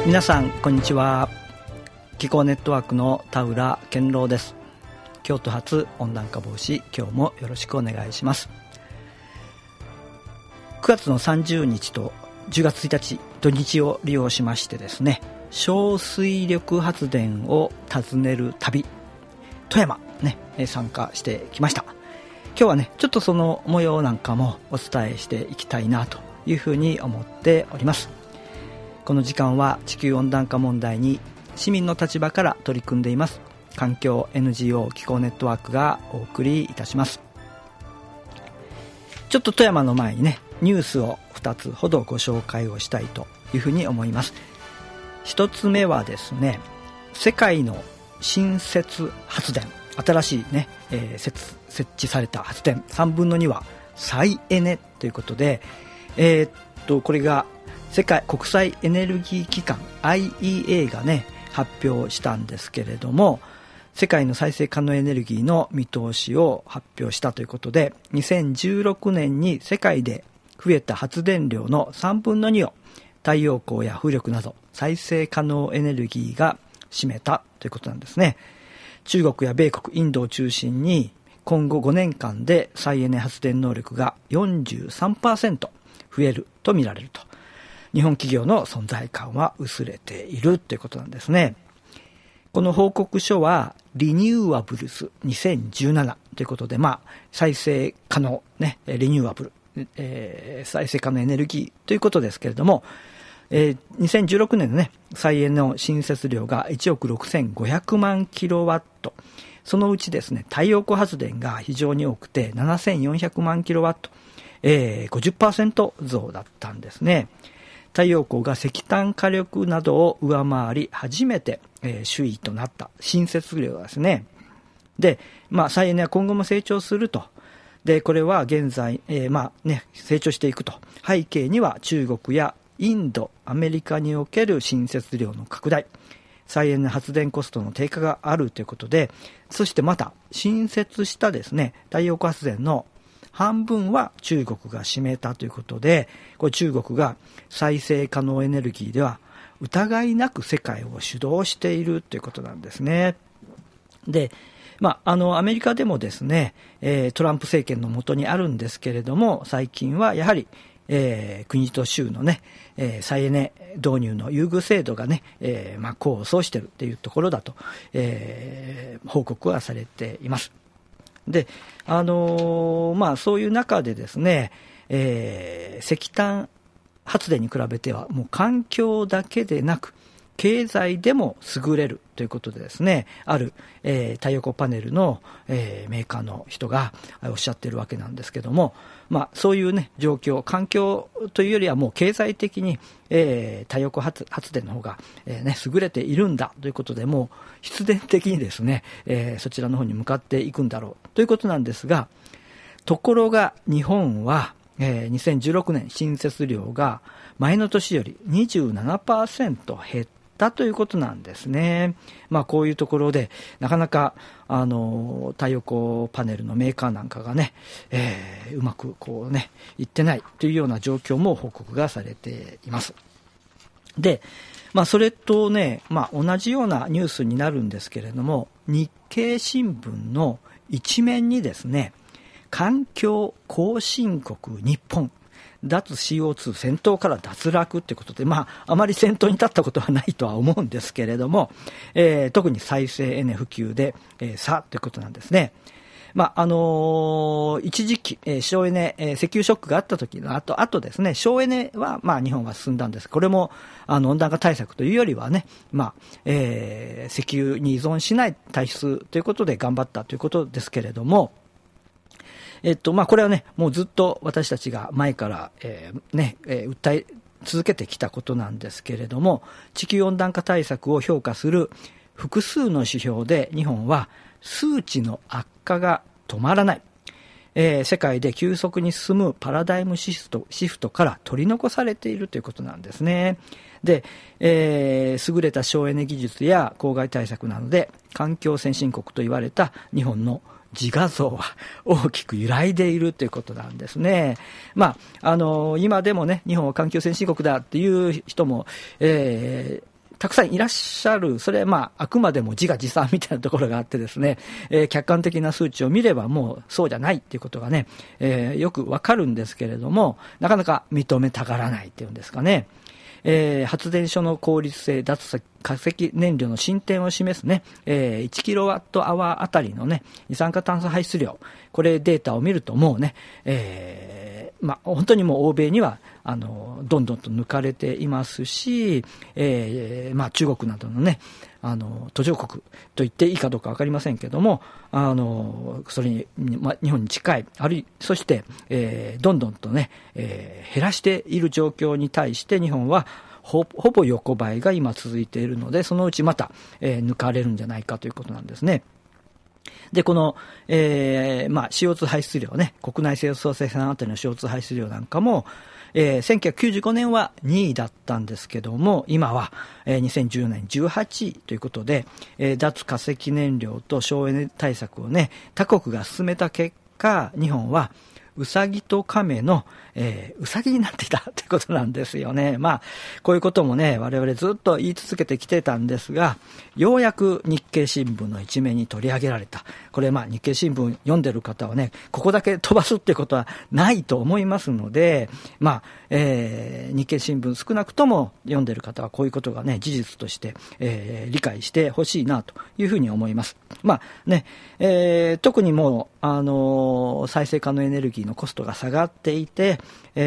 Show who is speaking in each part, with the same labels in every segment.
Speaker 1: 皆さんこんにちは。気候ネットワークの田浦健郎です。京都発温暖化防止、今日もよろしくお願いします。9月の30日と10月1日土日を利用しましてですね、小水力発電を訪ねる旅、富山ね、参加してきました。今日はね、ちょっとその模様なんかもお伝えしていきたいなというふうに思っております。この時間は地球温暖化問題に市民の立場から取り組んでいます環境 NGO 気候ネットワークがお送りいたします。ちょっと富山の前にね、ニュースを2つほどご紹介をしたいというふうに思います。1つ目はですね、世界の新設発電、新しいね、設置された発電3分の2は再エネということで、これが世界国際エネルギー機関 IEA がね発表したんですけれども、世界の再生可能エネルギーの見通しを発表したということで、2016年に世界で増えた発電量の3分の2を太陽光や風力など再生可能エネルギーが占めたということなんですね。中国や米国、インドを中心に今後5年間で再エネ発電能力が 43% 増えると見られると。日本企業の存在感は薄れているということなんですね。この報告書はリニューアブルス2017ということで、再生可能ね、リニューアブル、再生可能エネルギーということですけれども、2016年のね、再エネの新設量が1億6500万キロワット。そのうちですね、太陽光発電が非常に多くて7400万キロワット、50% 増だったんですね。太陽光が石炭火力などを上回り初めて、首位となった新設量ですね。で、再エネは今後も成長すると。で、これは現在、成長していくと。背景には中国やインド、アメリカにおける新設量の拡大、再エネ発電コストの低下があるということで、そしてまた新設したですね、太陽光発電の半分は中国が占めたということで、これ中国が再生可能エネルギーでは疑いなく世界を主導しているということなんですね。で、アメリカでもですね、トランプ政権の下にあるんですけれども、最近はやはり、国と州のね、再エネ導入の優遇制度がね、功を奏しているというところだと、報告はされています。で、そういう中でですね、石炭発電に比べてはもう環境だけでなく経済でも優れるということでですね、ある、太陽光パネルの、メーカーの人がおっしゃっているわけなんですけども、そういうね状況、環境というよりはもう経済的に、太陽光発電の方が、優れているんだということで、もう必然的にですね、そちらの方に向かっていくんだろうということなんですが、ところが日本は、2016年新設量が前の年より 27% 減ったということなんですね。こういうところでなかなか太陽光パネルのメーカーなんかがね、うまくいってないというような状況も報告がされています。で、それとね、同じようなニュースになるんですけれども、日経新聞の一面にですね、環境後進国日本脱 CO2 先頭から脱落ということで、あまり先頭に立ったことはないとは思うんですけれども、特に再生エネ普及で、ということなんですね。一時期、省エネ、石油ショックがあった時の後ですね、省エネは日本は進んだんです。これも温暖化対策というよりはね、石油に依存しない体質ということで頑張ったということですけれども、これはね、もうずっと私たちが前から、訴え続けてきたことなんですけれども、地球温暖化対策を評価する複数の指標で日本は数値の悪化が止まらない、世界で急速に進むパラダイムシフトから取り残されているということなんですね。で、優れた省エネ技術や公害対策などで環境先進国と言われた日本の自画像は大きく揺らいでいるということなんですね。今でもね、日本は環境先進国だっていう人も、 たくさんいらっしゃる。それはあくまでも自画自賛みたいなところがあってですね、客観的な数値を見ればもうそうじゃないっていうことがね、よくわかるんですけれども、なかなか認めたがらないっていうんですかね。発電所の効率性、脱化石燃料の進展を示すね、1キロワットアワーあたりのね、二酸化炭素排出量、これデータを見るともうね、本当にもう欧米にはどんどんと抜かれていますし、中国などのね、途上国と言っていいかどうか分かりませんけども、それに、日本に近い、そして、どんどんとね、減らしている状況に対して日本はほぼ横ばいが今続いているので、そのうちまた、抜かれるんじゃないかということなんですね。で、この、CO2 排出量ね、国内生産あたりの CO2 排出量なんかも、1995年は2位だったんですけども、今は、2014年18位ということで、脱化石燃料と省エネ対策をね、他国が進めた結果、日本はウサギと亀の、ウサギになっていたということなんですよね。こういうこともね、我々ずっと言い続けてきてたんですが、ようやく日経新聞の一面に取り上げられた。これ日経新聞読んでる方はね、ここだけ飛ばすってことはないと思いますので、日経新聞少なくとも読んでる方はこういうことがね、事実として、理解してほしいなというふうに思います。特にもう、再生可能エネルギーのコストが下がっていて、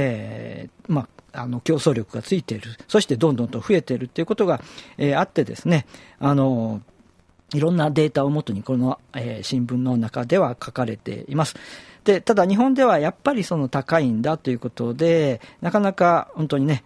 Speaker 1: 競争力がついている、そしてどんどんと増えているということが、あってですね、いろんなデータをもとにこの、新聞の中では書かれています。で、ただ日本ではやっぱりその高いんだということで、なかなか本当にね、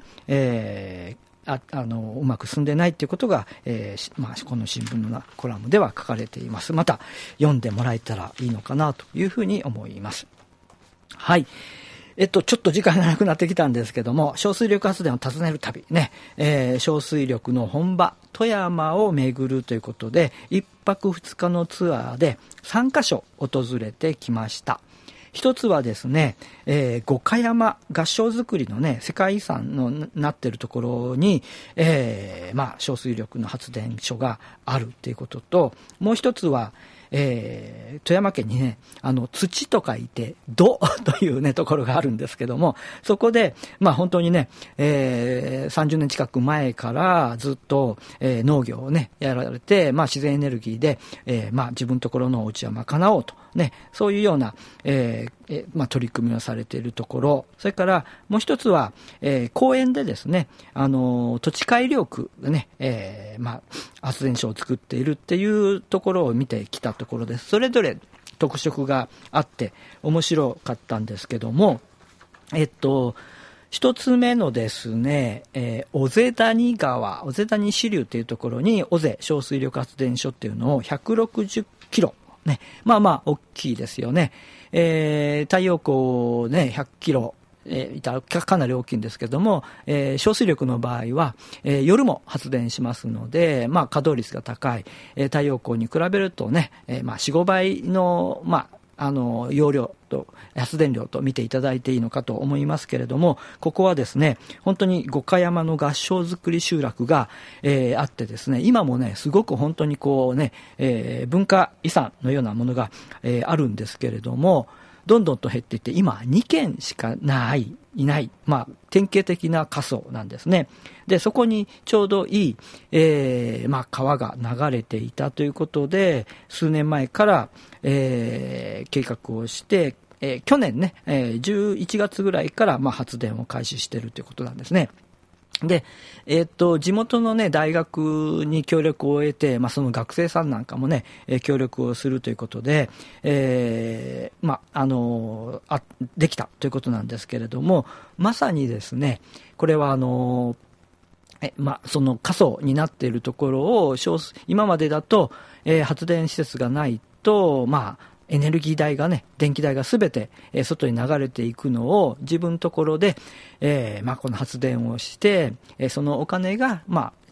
Speaker 1: うまく進んでないということが、この新聞のコラムでは書かれています。また読んでもらえたらいいのかなというふうに思います。はい。ちょっと時間がなくなってきたんですけども、小水力発電を訪ねる旅ね、小水力の本場、富山を巡るということで、1泊2日のツアーで3カ所訪れてきました。一つはですね、五箇山合掌造りのね、世界遺産のなっているところに、小水力の発電所があるということと、もう一つは、富山県にね、土と書いて土というねところがあるんですけども、そこで本当にね、30年近く前からずっと、農業をねやられて、自然エネルギーで、自分のところのお家は賄おうとね、そういうような、取り組みをされているところ、それからもう一つは、公園でですね、土地改良区でね、発電所を作っているっていうところを見てきたところです。それぞれ特色があって面白かったんですけども、一つ目のですね、尾瀬谷支流というところに尾瀬小水力発電所っていうのを160キロね、大きいですよね。太陽光ね、100キロ、かなり大きいんですけども、小水力の場合は、夜も発電しますので、稼働率が高い、太陽光に比べるとね、4、5倍の、容量と発電量と見ていただいていいのかと思いますけれども、ここはですね、本当に五箇山の合掌造り集落が、あってですね、今もねすごく本当にこうね、文化遺産のようなものが、あるんですけれども、どんどんと減っていって今2軒しかいない、典型的な過疎なんですね。で、そこにちょうどいい、川が流れていたということで、数年前から、計画をして、去年ね、11月ぐらいから、発電を開始しているということなんですね。で、地元のね、大学に協力を得て、その学生さんなんかもね、協力をするということで、できたということなんですけれども、まさにですね、これはその過疎になっているところを、今までだと、発電施設がないと、エネルギー代がね、電気代がすべて、外に流れていくのを自分のところで、この発電をして、そのお金が、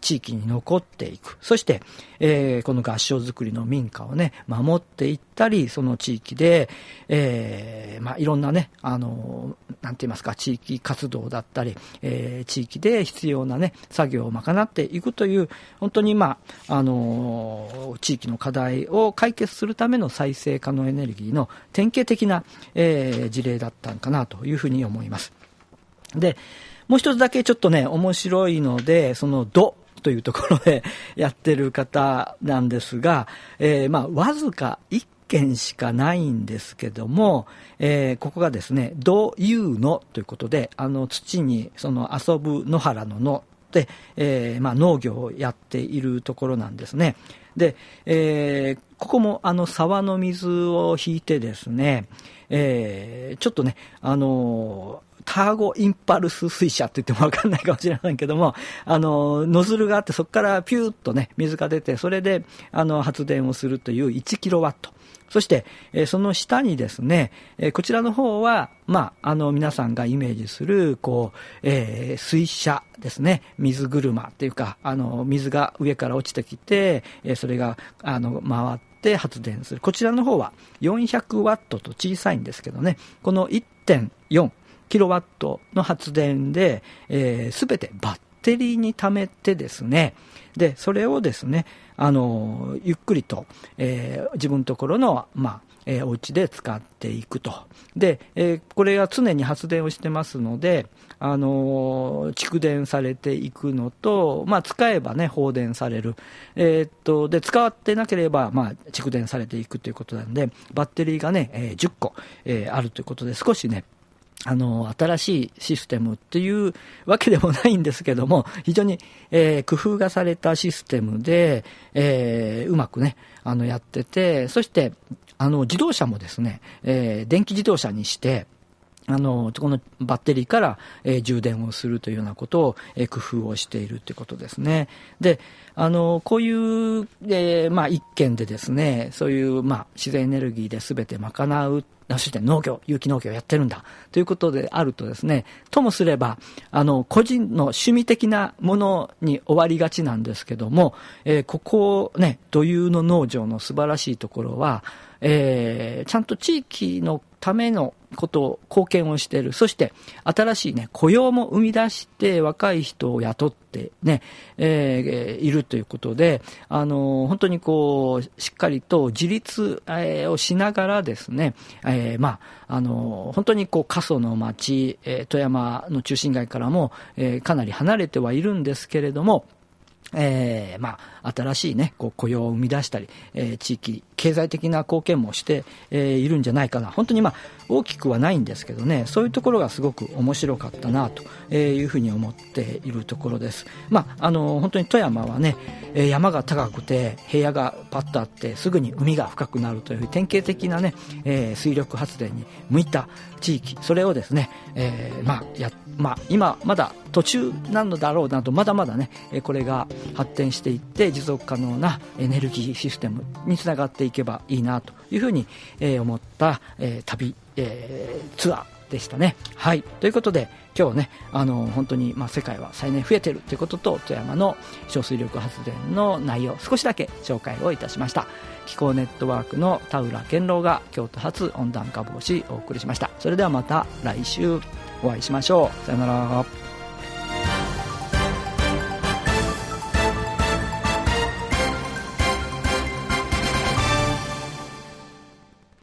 Speaker 1: 地域に残っていく。そして、この合掌造りの民家をね、守っていったり、その地域で、いろんなね、なんて言いますか、地域活動だったり、地域で必要なね、作業を賄っていくという、本当に地域の課題を解決するための再生可能エネルギーの典型的な、事例だったのかなというふうに思います。で、もう一つだけちょっとね、面白いので、その土というところでやってる方なんですが、わずか1件しかないんですけども、ここがですね、土遊野ということで、土にその遊ぶ野原の野で、農業をやっているところなんですね。で、ここも沢の水を引いてですね、ちょっとね、ターゴインパルス水車って言ってもわかんないかもしれないけども、ノズルがあって、そこからピューッとね、水が出て、それで、発電をするという1キロワット。そして、その下にですね、こちらの方は、皆さんがイメージする、水車ですね。水車っていうか、水が上から落ちてきて、それが、回って発電する。こちらの方は400ワットと小さいんですけどね、この 1.4キロワットの発電で、すべてバッテリーに貯めてですね、で、それをですね、ゆっくりと、自分のところの、お家で使っていくと。で、これが常に発電をしてますので、蓄電されていくのと、使えばね、放電される。で、使ってなければ、蓄電されていくということなんで、バッテリーがね、10個、あるということで、少しね、新しいシステムっていうわけでもないんですけども、非常に、工夫がされたシステムで、うまくね、やってて、そして、自動車もですね、電気自動車にして、このバッテリーから、充電をするというようなことを、工夫をしているということですね。で、こういう、一件でですね、そういう、自然エネルギーで全て賄う、そして農業、有機農業をやってるんだということであるとですね、ともすれば、個人の趣味的なものに終わりがちなんですけども、ここね、土遊の農場の素晴らしいところは、ちゃんと地域のためのことを貢献をしている。そして新しいね、雇用も生み出して若い人を雇ってね、いるということで、本当にしっかりと自立、をしながらですね、本当に過疎の町、富山の中心街からも、かなり離れてはいるんですけれども、新しいね、雇用を生み出したり、地域、経済的な貢献もして、いるんじゃないかな。本当に大きくはないんですけどね、そういうところがすごく面白かったな、というふうに思っているところです。本当に富山はね、山が高くて、平野がパッとあって、すぐに海が深くなるという典型的なね、水力発電に向いた地域、それをですね、今まだ途中なのだろうなと、まだまだね、これが発展していって持続可能なエネルギーシステムにつながっていけばいいなというふうに、思った、旅、ツアーでしたね。はい。ということで今日ね、本当に世界は再燃増えてるということと、富山の小水力発電の内容、少しだけ紹介をいたしました。気候ネットワークの田浦健郎が京都発温暖化防止をお送りしました。それではまた来週お会いしましょう。さよなら。